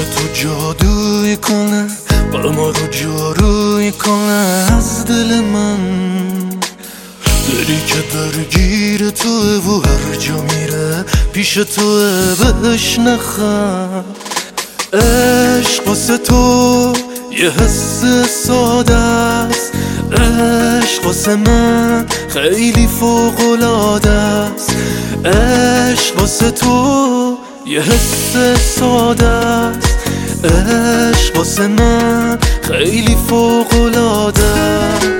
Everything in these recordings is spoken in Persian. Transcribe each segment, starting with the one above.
تو جادوی کنه غما رو جاروی کنه از دل من، دلی که درگیر توه و هر جا میره پیش توه بهش نخم. عشق واسه تو یه حس ساده است، عشق واسه من خیلی فوق‌العاده است. عشق واسه تو یه حس ساده است، عشق واسه من خیلی فوق‌العاده است.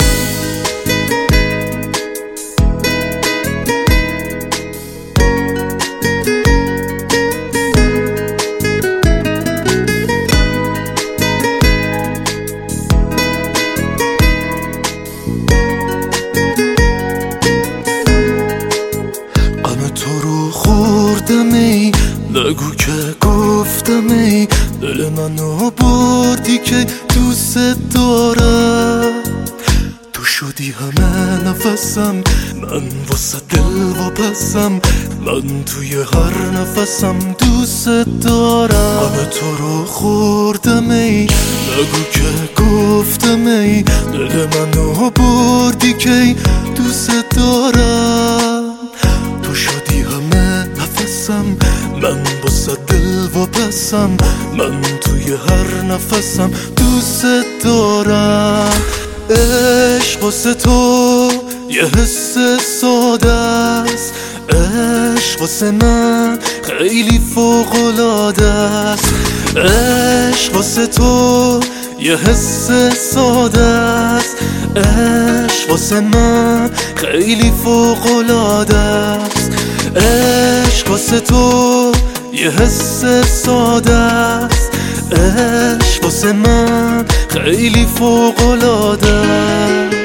تو رو خوردم ای نگو که گفتم ای دل منو بردی که دوست دارم. تو شدی همه نفسم، من واسه دل واپسم، من توی هر نفسم دوست دارم. تو رو خوردم ای نگو که گفتم ای دل منو بردی که دوست دارم. تو شدی همه نفسم، من واسه دل واپسم، من توی هر نفسم دوست دارم. عشق واسه تو یه حس ساده است، عشق واسه من خیلی فوق‌العاده است. عشق واسه تو یه حس ساده است، عشق واسه من خیلی فوق‌العاده است. عشق واسه تو یه حس ساده است، عشق واسه من خیلی فوق‌العاده است.